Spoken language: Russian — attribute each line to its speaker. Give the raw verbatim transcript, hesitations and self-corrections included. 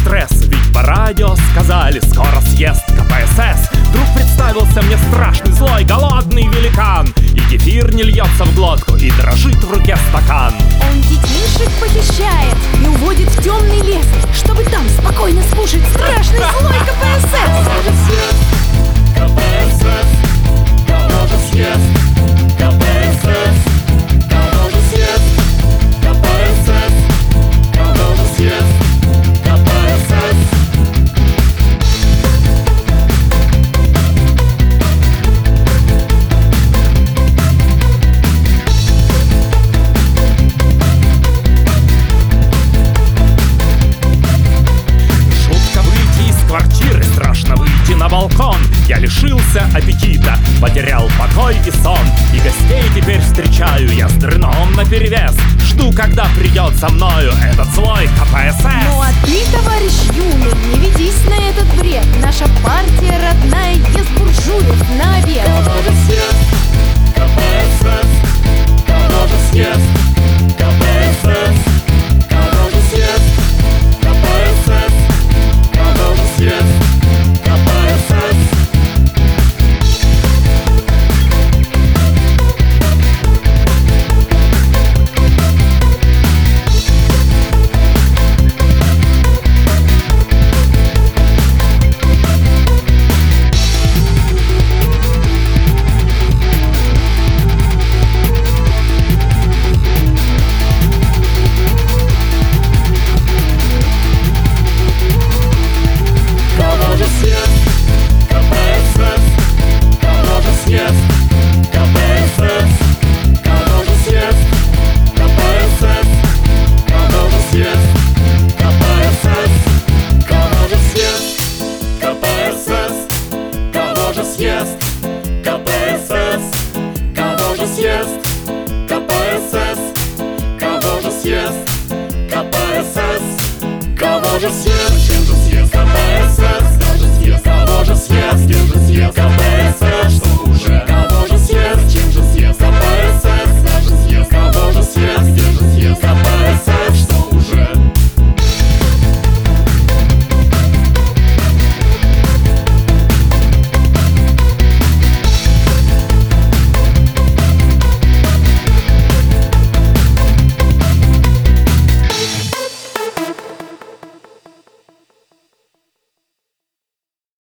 Speaker 1: стресс, ведь по радио сказали, скоро съест ка пэ эс эс. Вдруг представился мне страшный, злой, голодный великан, и кефир не льется в глотку, и дрожит в руке стакан.
Speaker 2: Он детишек похищает и уводит в темный лес, чтобы там спокойно слушать страшный злой ка пэ эс эс.
Speaker 3: ка пэ эс эс, кого же съест ка пэ эс эс, кого же съест ка пэ эс эс, кого же съест ка пэ эс эс.
Speaker 1: Квартиры страшно выйти на балкон. Я лишился аппетита, потерял покой и сон, и гостей теперь встречаю я с дрыном наперевес. Жду, когда придет за мною этот злой ка пэ эс эс.
Speaker 2: Ну а ты, товарищ юный, не ведись на этот бред. Наша партия родная ест буржуев на обед.
Speaker 3: Кого же съест ка пэ эс эс, кого же съест ка пэ эс эс, кого же съест ка пэ эс эс, кого же съест ка пэ эс эс. Съест ка пэ эс эс, кого же съест ка пэ эс эс, кого же съест ка пэ эс эс, кого же съест, чем же съест ка пэ эс эс, кого же съест, кого же съест, кем же съест ка пэ эс эс.